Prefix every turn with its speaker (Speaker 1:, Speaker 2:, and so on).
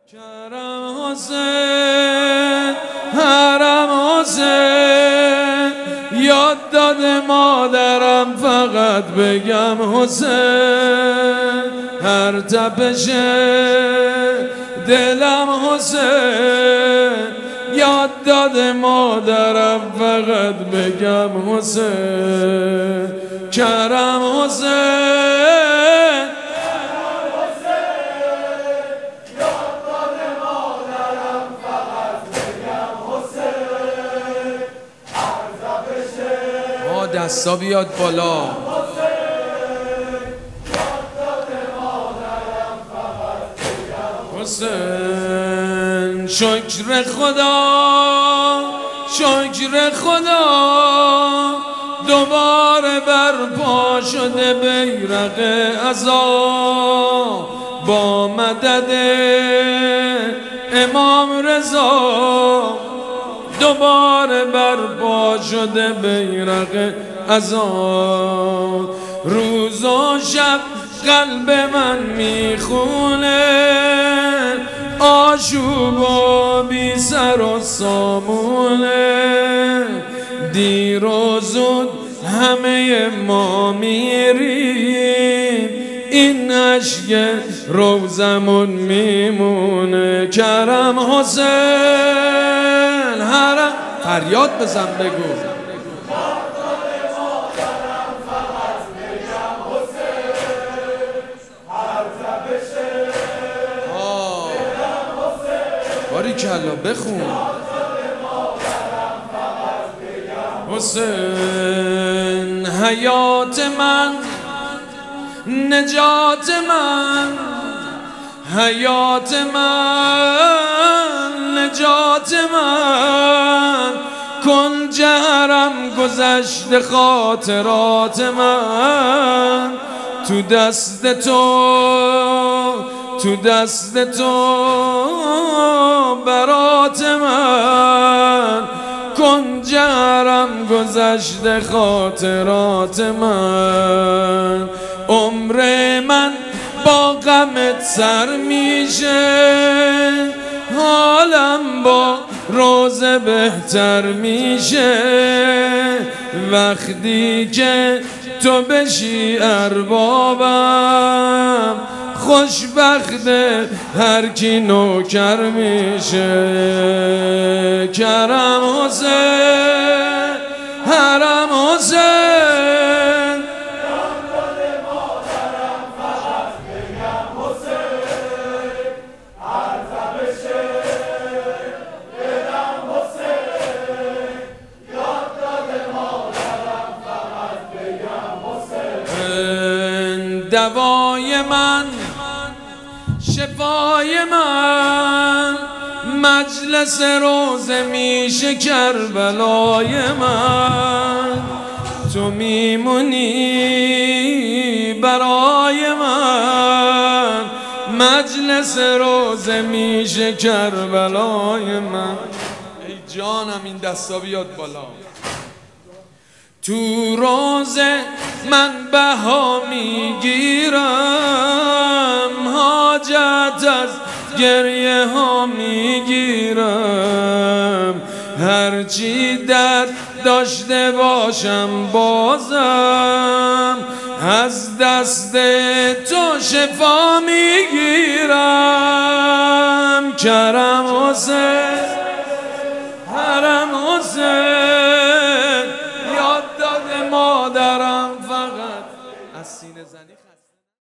Speaker 1: کرم حسین، حرم حسین، یاد داده مادرم فقط بگم حسین. هر تپش دلم حسین، یاد داده مادرم فقط بگم حسین. کرم حسین، دستا بیاد بالا. حسین شکر خدا، شکر خدا، دوباره برپا شده بیرق عزا با مدد امام رضا. دوباره برپا شده بیرق عزا. روز و شب قلب من میخونه آشوب و بی سر و سامونه. دیر و زود همه ما میریم، این اشک روزمون میمونه. کرم حسین، حرم فریاد بزن بگو. باریکلا بخون. حسین حیات من، نجات من، حیات من، نجات من. کن جهرم گذشت خاطرات من، تو دست تو، تو دست تو برات من. کن جهرم گذشت خاطرات من. عمر من با غمت سر میشه، حالم با روزه بهتر میشه. وقتی که تو بشی اربابم، خوشبخت هر کی نوکر میشه. کرم حسین، حرم حسین، دوای من، شفای من، مجلس روزه میشه کربلای من. تو میمونی برای من، مجلس روزه میشه کربلای من. ای جانم این دستا بیاد بالا. تو روزه من بها میگیرم، حاجت از گریه ها میگیرم. هرچی درد داشته باشم بازم از دست تو شفا میگیرم. کرم حسین، حرم حسین، یاد داده مادرم فقط از سینه زنی